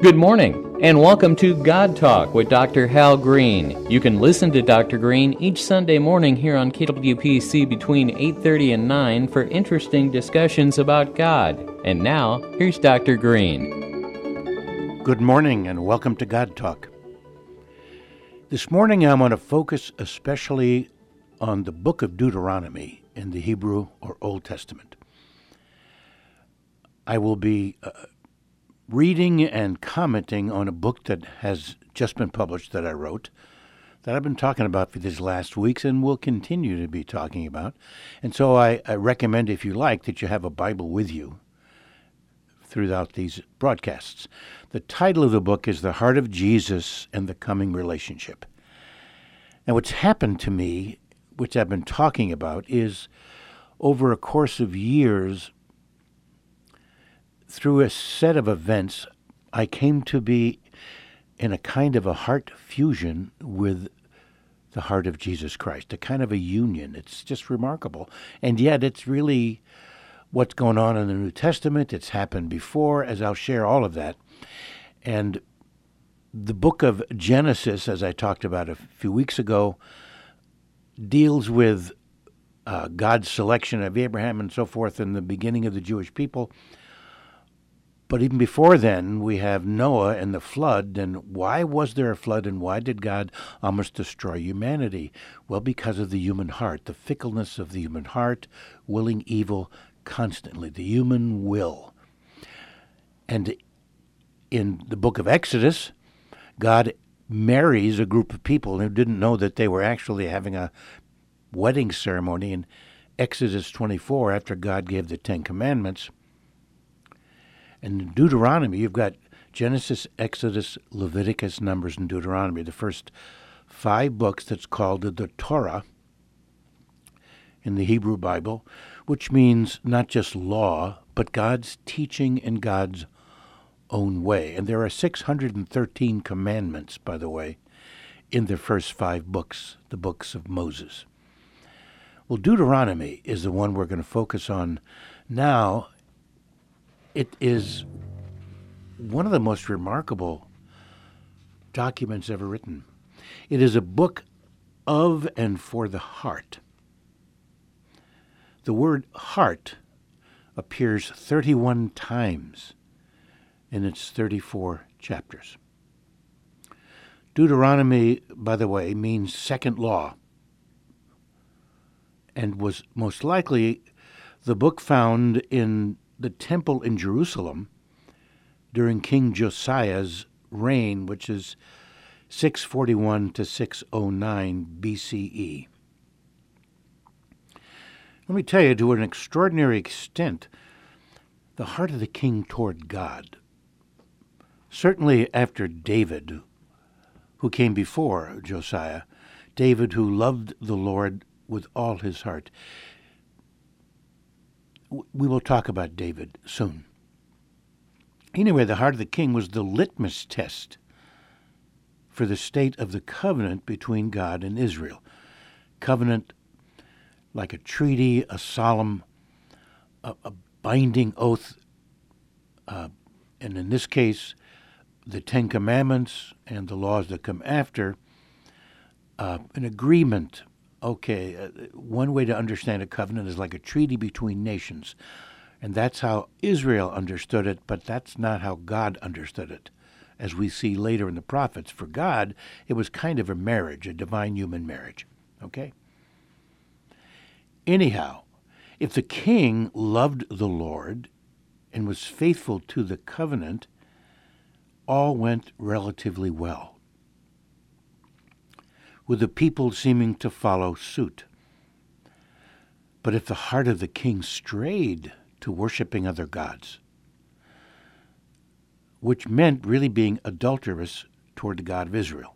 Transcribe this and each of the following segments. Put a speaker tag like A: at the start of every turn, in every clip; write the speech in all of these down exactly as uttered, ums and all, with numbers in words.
A: Good morning, and welcome to God Talk with Doctor Hal Green. You can listen to Doctor Green each Sunday morning here on K W P C between eight thirty and nine for interesting discussions about God. And now, here's Doctor Green.
B: Good morning, and welcome to God Talk. This morning I want to focus especially on the book of Deuteronomy in the Hebrew or Old Testament. I will be uh, reading and commenting on a book that has just been published that I wrote, that I've been talking about for these last weeks and will continue to be talking about. And so I, I recommend, if you like, that you have a Bible with you throughout these broadcasts. The title of the book is The Heart of Jesus and the Coming Relationship. And what's happened to me, which I've been talking about, is over a course of years, through a set of events, I came to be in a kind of a heart fusion with the heart of Jesus Christ, a kind of a union. It's just remarkable. And yet it's really what's going on in the New Testament. It's happened before, as I'll share all of that. And the book of Genesis, as I talked about a few weeks ago, deals with uh, God's selection of Abraham and so forth in the beginning of the Jewish people. But even before then, we have Noah and the flood. And why was there a flood, and why did God almost destroy humanity? Well, because of the human heart, the fickleness of the human heart, willing evil constantly, the human will. And in the book of Exodus, God marries a group of people who didn't know that they were actually having a wedding ceremony. In Exodus twenty-four, after God gave the Ten Commandments, and in Deuteronomy, you've got Genesis, Exodus, Leviticus, Numbers, and Deuteronomy, the first five books that's called the Torah in the Hebrew Bible, which means not just law, but God's teaching in God's own way. And there are six hundred thirteen commandments, by the way, in the first five books, the books of Moses. Well, Deuteronomy is the one we're going to focus on now. It is one of the most remarkable documents ever written. It is a book of and for the heart. The word heart appears thirty-one times in its thirty-four chapters. Deuteronomy, by the way, means second law, and was most likely the book found in the temple in Jerusalem during King Josiah's reign, which is six forty-one to six oh nine B C E. Let me tell you, to an extraordinary extent, the heart of the king toward God, certainly after David, who came before Josiah, David who loved the Lord with all his heart. We will talk about David soon. Anyway, the heart of the king was the litmus test for the state of the covenant between God and Israel. Covenant like a treaty, a solemn, a, a binding oath, uh, and in this case, the Ten Commandments and the laws that come after, uh, an agreement. Okay, uh, one way to understand a covenant is like a treaty between nations, and that's how Israel understood it, but that's not how God understood it. As we see later in the prophets, for God, it was kind of a marriage, a divine human marriage, okay? Anyhow, if the king loved the Lord and was faithful to the covenant, all went relatively well, with the people seeming to follow suit. But if the heart of the king strayed to worshiping other gods, which meant really being adulterous toward the God of Israel,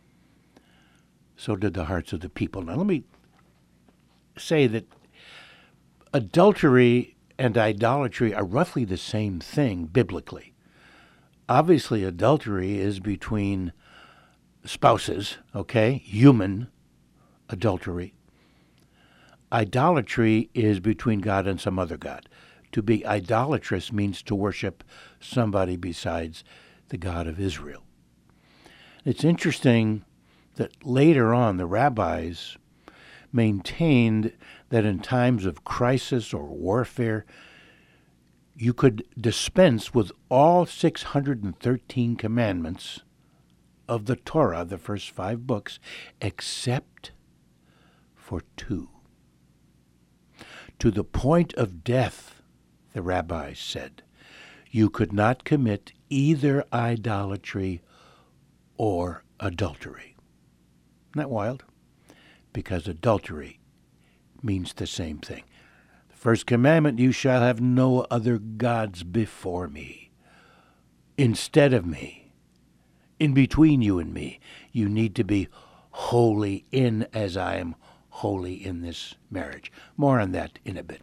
B: so did the hearts of the people. Now let me say that adultery and idolatry are roughly the same thing biblically. Obviously, adultery is between spouses, okay, human adultery. Idolatry is between God and some other god. To be idolatrous means to worship somebody besides the God of Israel. It's interesting that later on the rabbis maintained that in times of crisis or warfare, you could dispense with all six hundred thirteen commandments of the Torah, the first five books, except for two. To the point of death, the rabbis said, you could not commit either idolatry or adultery. Isn't that wild? Because adultery means the same thing. The first commandment, you shall have no other gods before me, instead of me, in between you and me. You need to be holy in as I am holy in this marriage. More on that in a bit.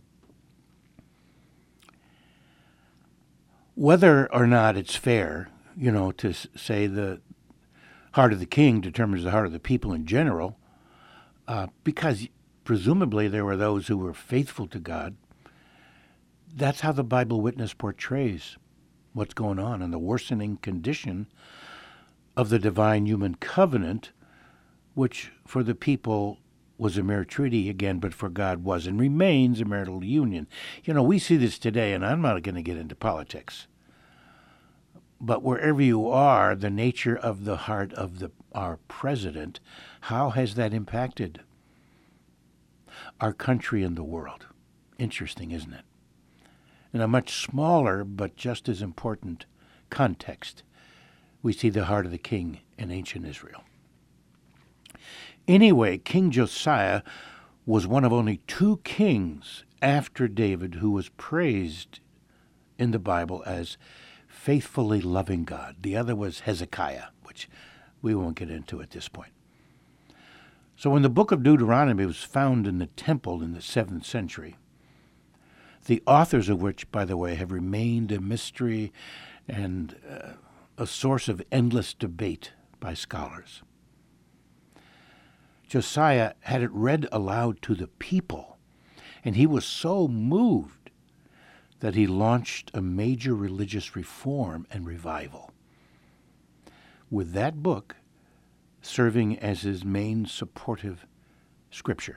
B: Whether or not it's fair, you know, to say the heart of the king determines the heart of the people in general, uh, because presumably there were those who were faithful to God. That's how the Bible witness portrays what's going on and the worsening condition of the divine human covenant, which for the people was a mere treaty again, but for God was and remains a marital union. You know, we see this today, and I'm not going to get into politics. But wherever you are, the nature of the heart of the our president, how has that impacted our country and the world? Interesting, isn't it? In a much smaller but just as important context, we see the heart of the king in ancient Israel. Anyway, King Josiah was one of only two kings after David who was praised in the Bible as faithfully loving God. The other was Hezekiah, which we won't get into at this point. So when the book of Deuteronomy was found in the temple in the seventh century, the authors of which, by the way, have remained a mystery and uh, a source of endless debate by scholars, Josiah had it read aloud to the people, and he was so moved that he launched a major religious reform and revival, with that book serving as his main supportive scripture.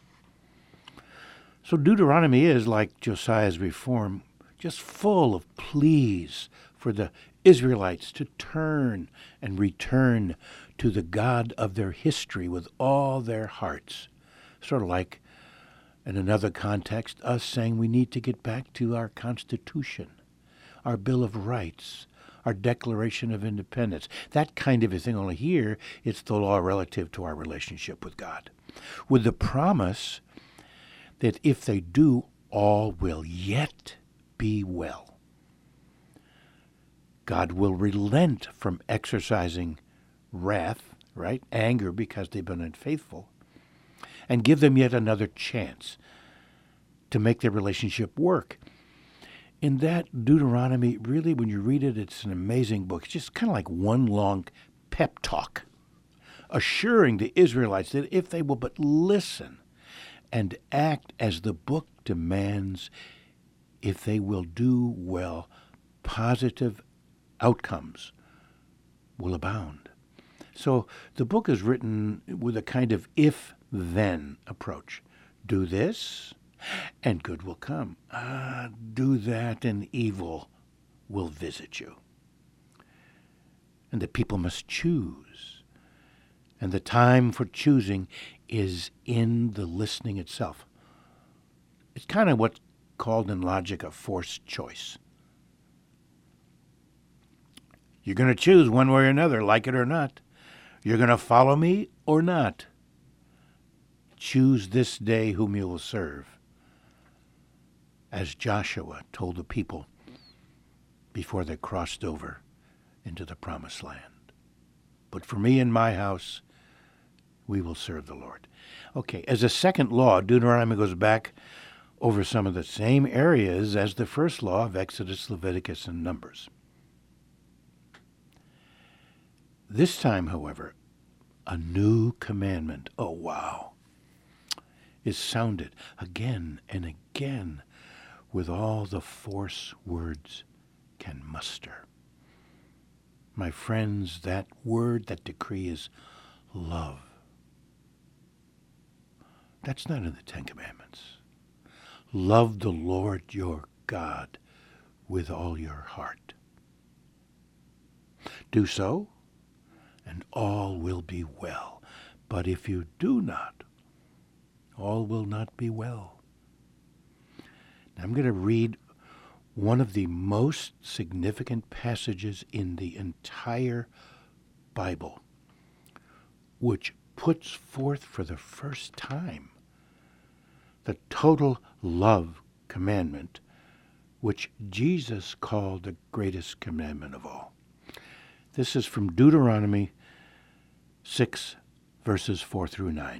B: So Deuteronomy is, like Josiah's reform, just full of pleas for the Israelites to turn and return to the God of their history with all their hearts. Sort of like, in another context, us saying we need to get back to our Constitution, our Bill of Rights, our Declaration of Independence. That kind of a thing. Only here, it's the law relative to our relationship with God, with the promise that if they do, all will yet be well. God will relent from exercising wrath, right, anger because they've been unfaithful, and give them yet another chance to make their relationship work. In that Deuteronomy, really, when you read it, it's an amazing book. It's just kind of like one long pep talk, assuring the Israelites that if they will but listen and act as the book demands, if they will do well, positive outcomes will abound. So the book is written with a kind of if-then approach. Do this, and good will come. Ah, do that, and evil will visit you. And the people must choose. And the time for choosing is in the listening itself. It's kind of what's called in logic a forced choice. You're going to choose one way or another, like it or not. You're going to follow me or not. Choose this day whom you will serve, as Joshua told the people before they crossed over into the promised land. But for me and my house, we will serve the Lord. Okay, as a second law, Deuteronomy goes back over some of the same areas as the first law of Exodus, Leviticus, and Numbers. This time, however, a new commandment, oh wow, is sounded again and again with all the force words can muster. My friends, that word, that decree is love. That's not in the Ten Commandments. Love the Lord your God with all your heart. Do so, and all will be well. But if you do not, all will not be well. Now I'm going to read one of the most significant passages in the entire Bible, which puts forth for the first time the total love commandment, which Jesus called the greatest commandment of all. This is from Deuteronomy six, verses four through nine.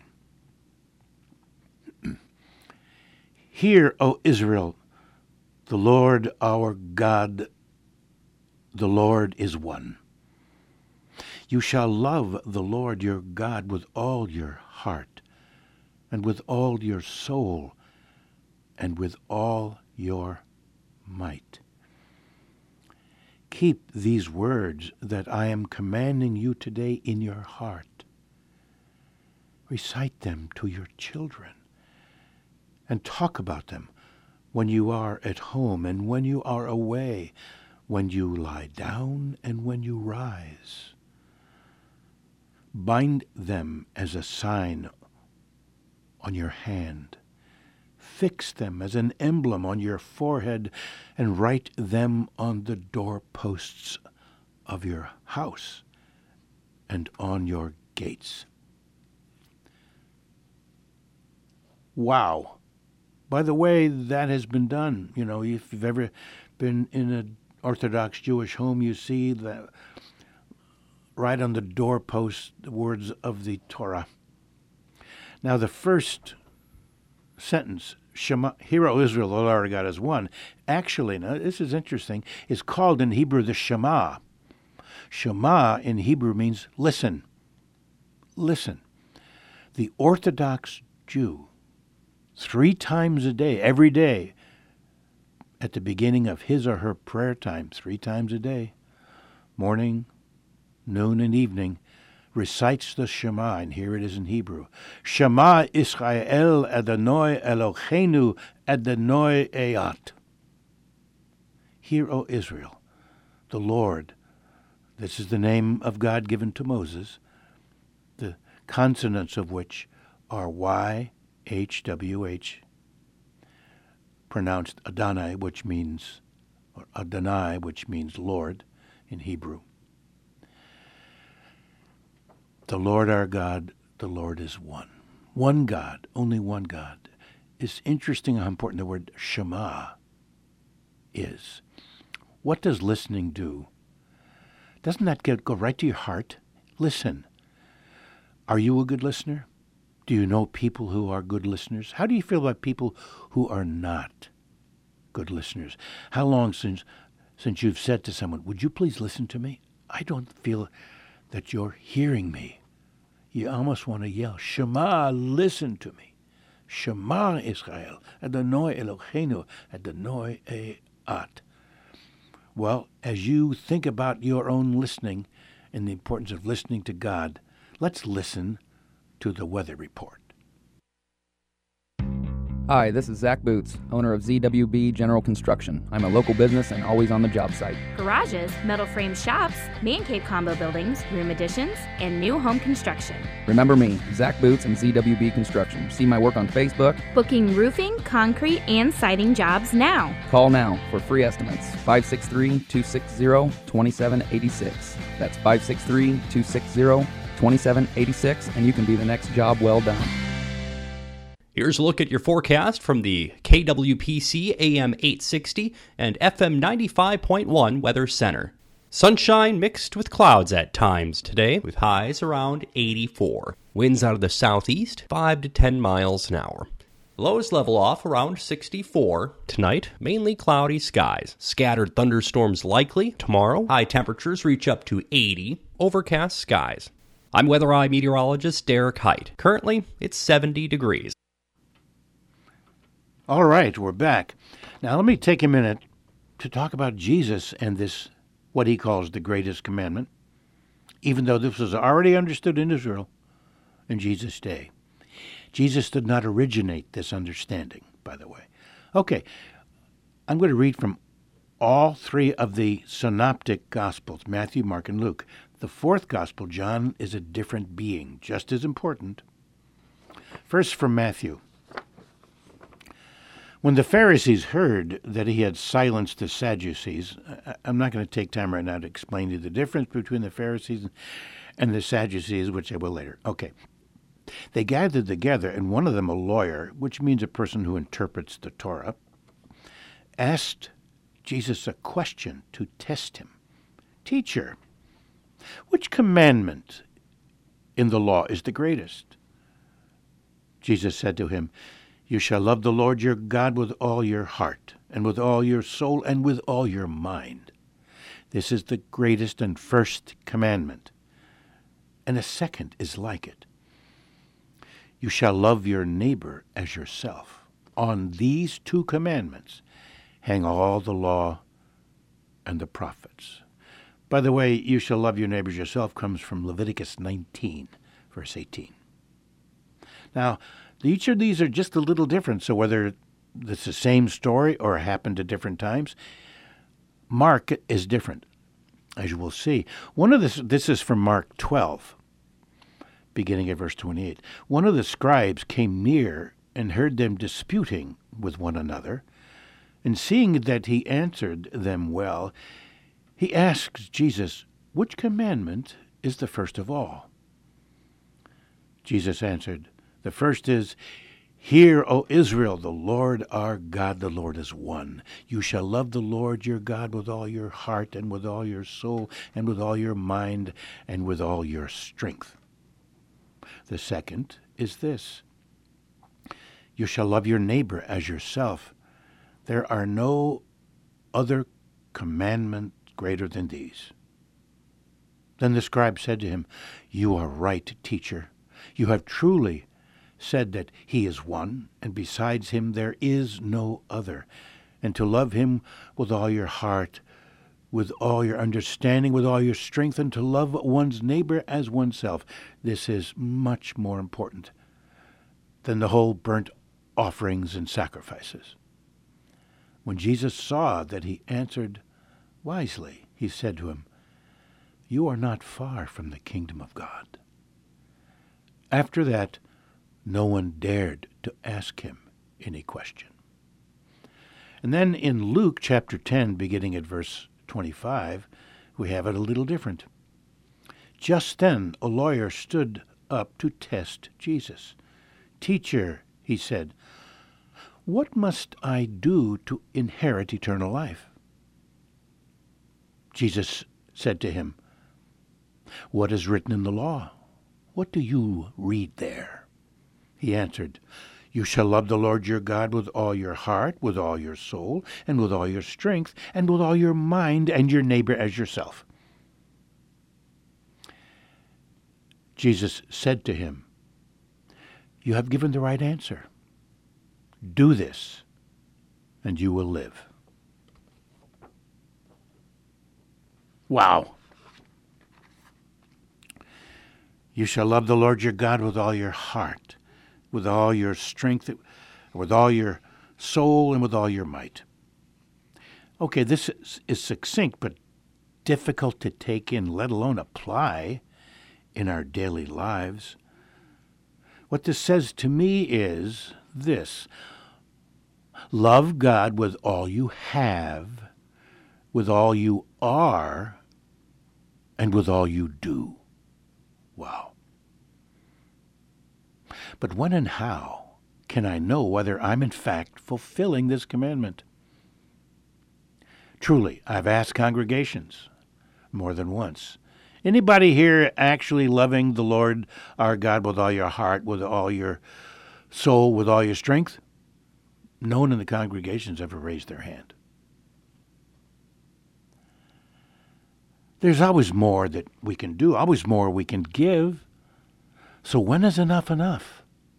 B: Hear, O Israel, the Lord our God, the Lord is one. You shall love the Lord your God with all your heart, and with all your soul, and with all your might. Keep these words that I am commanding you today in your heart. Recite them to your children, and talk about them when you are at home and when you are away, when you lie down and when you rise. Bind them as a sign on your hand. Fix them as an emblem on your forehead, and write them on the doorposts of your house and on your gates. Wow. By the way, that has been done. You know, if you've ever been in an Orthodox Jewish home, you see that right on the doorpost the words of the Torah. Now, the first sentence, Shema, Hear, O Israel, the Lord our God is one, actually, now this is interesting, is called in Hebrew the Shema. Shema in Hebrew means listen. Listen. The Orthodox Jew, three times a day, every day, at the beginning of his or her prayer time, three times a day, morning, noon, and evening, recites the Shema, and here it is in Hebrew. Shema Israel Adonai Eloheinu Adonai Eyat. Hear, O Israel, the Lord. This is the name of God given to Moses, the consonants of which are Y, H, W, H, pronounced Adonai, which means, or Adonai, which means Lord in Hebrew. The Lord our God, the Lord is one. One God, only one God. It's interesting how important the word Shema is. What does listening do? Doesn't that get, go right to your heart? Listen. Are you a good listener? Do you know people who are good listeners? How do you feel about people who are not good listeners? How long since since you've said to someone, would you please listen to me? I don't feel that you're hearing me. You almost want to yell, Shema, listen to me. Shema Israel, Adonai Eloheinu, Adonai Eyat. Well, as you think about your own listening and the importance of listening to God, let's listen to the weather report.
C: Hi, this is Zach Boots, owner of Z W B General Construction. I'm a local business and always on the job site.
D: Garages, metal frame shops, man cave combo buildings, room additions, and new home construction.
C: Remember me, Zach Boots and Z W B Construction. See my work on Facebook.
D: Booking roofing, concrete, and siding jobs now.
C: Call now for free estimates. five six three, two six zero, two seven eight six. That's five six three, two six zero, two seven eight six, and you can be the next job well done.
E: Here's a look at your forecast from the K W P C A M eight sixty and F M ninety-five point one Weather Center. Sunshine mixed with clouds at times today, with highs around eighty-four. Winds out of the southeast, five to ten miles an hour. Lows level off around sixty-four. Tonight, mainly cloudy skies. Scattered thunderstorms likely. Tomorrow, high temperatures reach up to eighty. Overcast skies. I'm Weather Eye meteorologist Derek Height. Currently, it's seventy degrees.
B: All right, we're back. Now let me take a minute to talk about Jesus and this what he calls the greatest commandment, even though this was already understood in Israel in Jesus' day. Jesus did not originate this understanding, by the way. Okay, I'm going to read from all three of the synoptic Gospels, Matthew, Mark, and Luke. The fourth Gospel, John, is a different being, just as important. First from Matthew. When the Pharisees heard that he had silenced the Sadducees, I'm not going to take time right now to explain to you the difference between the Pharisees and the Sadducees, which I will later. Okay. They gathered together, and one of them, a lawyer, which means a person who interprets the Torah, asked Jesus a question to test him. Teacher, which commandment in the law is the greatest? Jesus said to him, You shall love the Lord your God with all your heart, and with all your soul, and with all your mind. This is the greatest and first commandment, and a second is like it. You shall love your neighbor as yourself. On these two commandments hang all the law and the prophets. By the way, you shall love your neighbor as yourself comes from Leviticus nineteen, verse eighteen. Now, each of these are just a little different, so whether it's the same story or happened at different times, Mark is different, as you will see. One of this, this is from Mark twelve. Beginning at verse twenty-eight. One of the scribes came near and heard them disputing with one another, and seeing that he answered them well, he asked Jesus, Which commandment is the first of all? Jesus answered, The first is, Hear, O Israel, the Lord our God, the Lord is one. You shall love the Lord your God with all your heart, and with all your soul, and with all your mind, and with all your strength. The second is this. You shall love your neighbor as yourself. There are no other commandment greater than these. Then the scribe said to him, You are right, teacher. You have truly said that he is one, and besides him there is no other. And to love him with all your heart, with all your understanding, with all your strength, and to love one's neighbor as oneself. This is much more important than the whole burnt offerings and sacrifices. When Jesus saw that he answered wisely, he said to him, You are not far from the kingdom of God. After that, no one dared to ask him any question. And then in Luke chapter ten, beginning at verse twenty-five, we have it a little different. Just then a lawyer stood up to test Jesus. Teacher, he said, what must I do to inherit eternal life? Jesus said to him, What is written in the law? What do you read there? He answered, You shall love the Lord your God with all your heart, with all your soul, and with all your strength, and with all your mind, and your neighbor as yourself. Jesus said to him, You have given the right answer. Do this, and you will live. Wow. You shall love the Lord your God with all your heart, with all your strength, with all your soul, and with all your might. Okay, this is, is succinct, but difficult to take in, let alone apply in our daily lives. What this says to me is this: love God with all you have, with all you are, and with all you do. Wow. But when and how can I know whether I'm in fact fulfilling this commandment? Truly, I've asked congregations more than once. Anybody here actually loving the Lord our God with all your heart, with all your soul, with all your strength? No one in the congregations ever raised their hand. There's always more that we can do, always more we can give. So when is enough enough?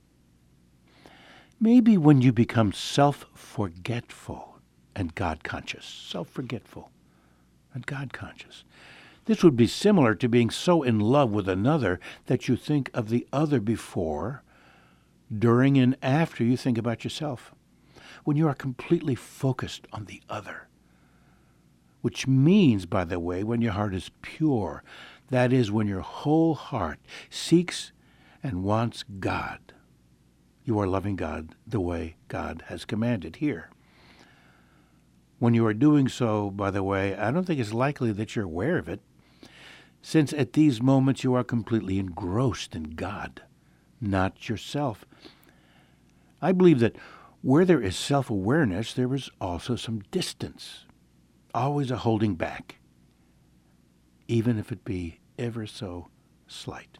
B: Maybe when you become self-forgetful and God-conscious, self-forgetful not God conscious. This would be similar to being so in love with another that you think of the other before, during, and after you think about yourself. When you are completely focused on the other. Which means, by the way, when your heart is pure. That is, when your whole heart seeks and wants God. You are loving God the way God has commanded here. When you are doing so, by the way, I don't think it's likely that you're aware of it, since at these moments you are completely engrossed in God, not yourself. I believe that where there is self-awareness, there is also some distance, always a holding back, even if it be ever so slight.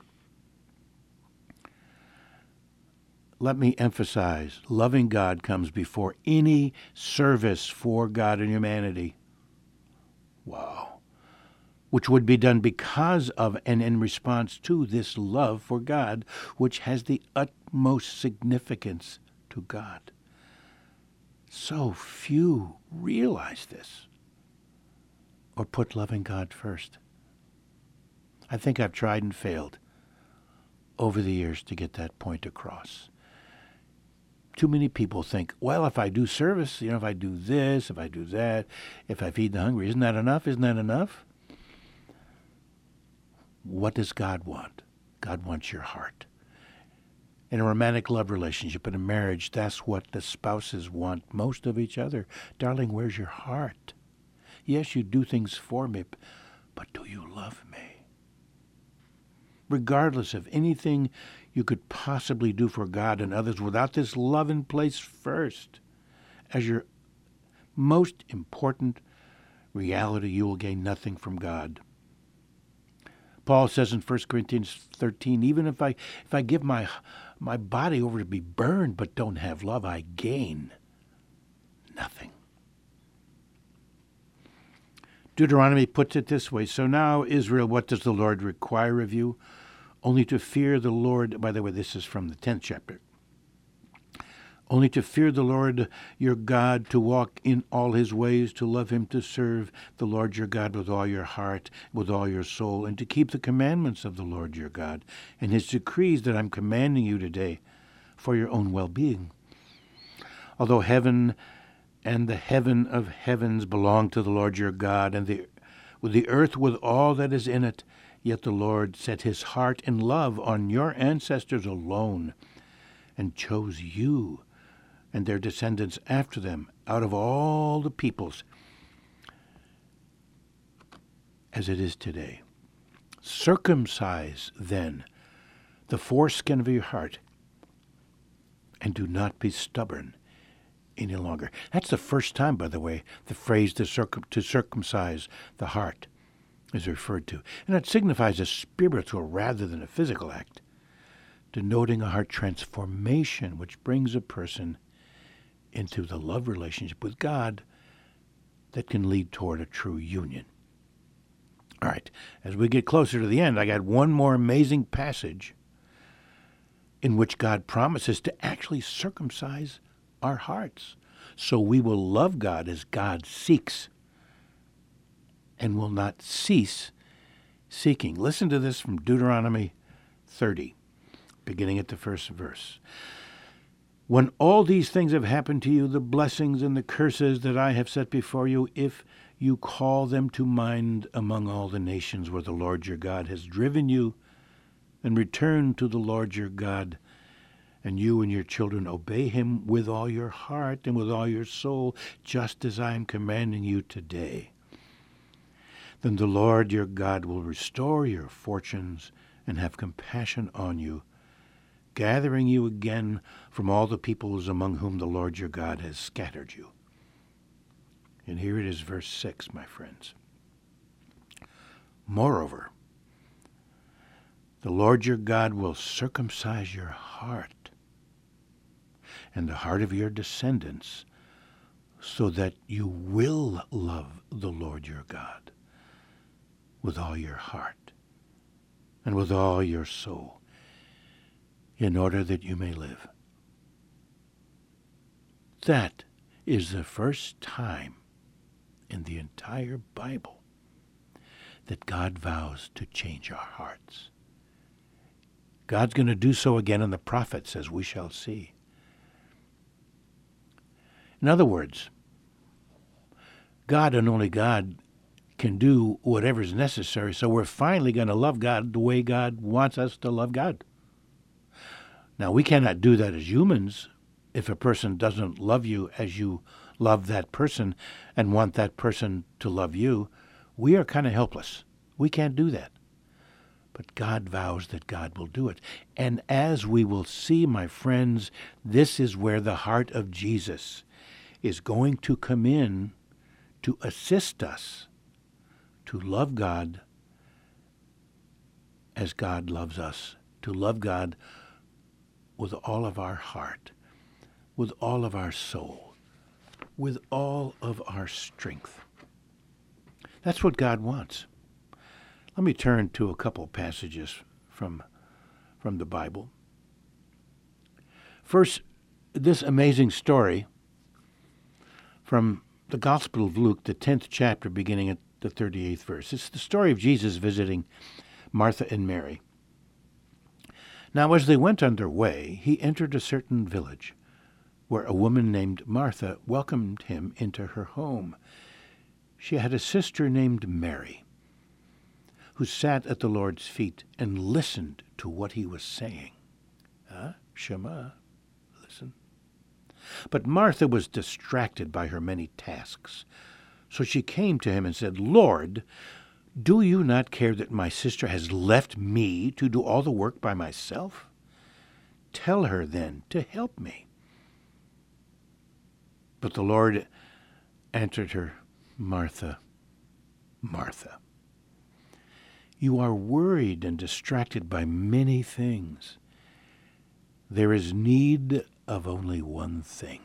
B: Let me emphasize, loving God comes before any service for God and humanity. Wow. Which would be done because of and in response to this love for God, which has the utmost significance to God. So few realize this or put loving God first. I think I've tried and failed over the years to get that point across. Too many people think, well, if I do service, you know, if I do this, if I do that, if I feed the hungry, isn't that enough? Isn't that enough? What does God want? God wants your heart. In a romantic love relationship, in a marriage, that's what the spouses want most of each other. Darling, where's your heart? Yes, you do things for me, but do you love me? Regardless of anything you could possibly do for God and others, without this love in place first, as your most important reality, you will gain nothing from God. Paul says in First Corinthians thirteen, even if I if I give my my body over to be burned but don't have love, I gain nothing. Deuteronomy puts it this way, so now, Israel, what does the Lord require of you? Only to fear the Lord. By the way, this is from the tenth chapter. Only to fear the Lord your God, to walk in all his ways, to love him, to serve the Lord your God with all your heart, with all your soul, and to keep the commandments of the Lord your God, and his decrees that I'm commanding you today for your own well-being. Although heaven and the heaven of heavens belong to the Lord your God, and the, with the earth with all that is in it, yet the Lord set his heart in love on your ancestors alone, and chose you and their descendants after them out of all the peoples, as it is today. Circumcise, then, the foreskin of your heart, and do not be stubborn any longer. That's the first time, by the way, the phrase to, circum- to circumcise the heart is referred to. And it signifies a spiritual rather than a physical act, denoting a heart transformation which brings a person into the love relationship with God that can lead toward a true union. All right, as we get closer to the end, I got one more amazing passage in which God promises to actually circumcise our hearts so we will love God as God seeks and will not cease seeking. Listen to this from Deuteronomy thirty, beginning at the first verse. When all these things have happened to you, the blessings and the curses that I have set before you, if you call them to mind among all the nations where the Lord your God has driven you, and return to the Lord your God, and you and your children obey him with all your heart and with all your soul, just as I am commanding you today, then the Lord your God will restore your fortunes and have compassion on you, gathering you again from all the peoples among whom the Lord your God has scattered you. And here it is, verse six, my friends. Moreover, the Lord your God will circumcise your heart and the heart of your descendants, so that you will love the Lord your God with all your heart and with all your soul, in order that you may live. That is the first time in the entire Bible that God vows to change our hearts. God's going to do so again in the prophets, as we shall see. In other words, God and only God can do whatever is necessary, so we're finally going to love God the way God wants us to love God. Now, we cannot do that as humans. If a person doesn't love you as you love that person and want that person to love you, we are kind of helpless. We can't do that. But God vows that God will do it. And as we will see, my friends, this is where the heart of Jesus is going to come in to assist us to love God as God loves us, to love God with all of our heart, with all of our soul, with all of our strength. That's what God wants. Let me turn to a couple passages from, from the Bible. First, this amazing story from the Gospel of Luke, the tenth chapter, beginning at the thirty-eighth verse. It's the story of Jesus visiting Martha and Mary. Now, as they went on their way, he entered a certain village where a woman named Martha welcomed him into her home. She had a sister named Mary, who sat at the Lord's feet and listened to what he was saying. Huh? Shema, listen. But Martha was distracted by her many tasks. So she came to him and said, Lord, do you not care that my sister has left me to do all the work by myself? Tell her then to help me. But the Lord answered her, Martha, Martha, you are worried and distracted by many things. There is need of only one thing.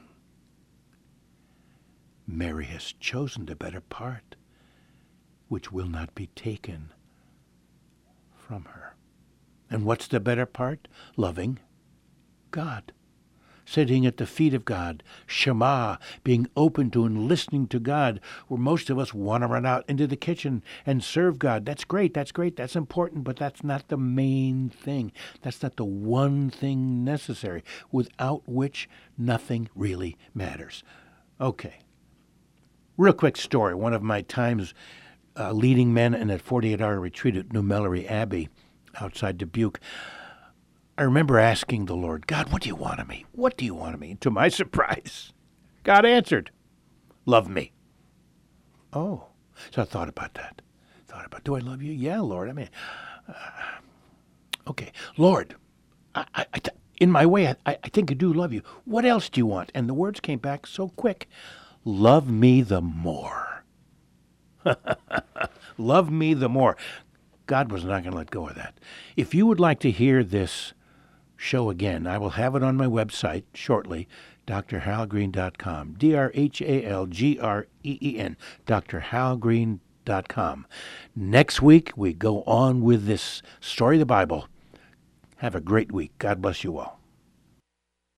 B: Mary has chosen the better part, which will not be taken from her. And what's the better part? Loving God, sitting at the feet of God, Shema, being open to and listening to God, where most of us want to run out into the kitchen and serve God. That's great, that's great, that's important, but that's not the main thing. That's not the one thing necessary, without which nothing really matters. Okay. Real quick story. One of my times uh, leading men in a forty-eight hour retreat at New Melleray Abbey outside Dubuque, I remember asking the Lord, God, what do you want of me? What do you want of me? And to my surprise, God answered, love me. Oh, so I thought about that. Thought about, do I love you? Yeah, Lord. I mean, uh, okay, Lord, I, I, I, in my way, I, I think I do love you. What else do you want? And the words came back so quick. Love me the more. Love me the more. God was not going to let go of that. If you would like to hear this show again, I will have it on my website shortly, D R hal green dot com, D R H A L G R E E N, D R hal green dot com. Next week, we go on with this story of the Bible. Have a great week. God bless you all.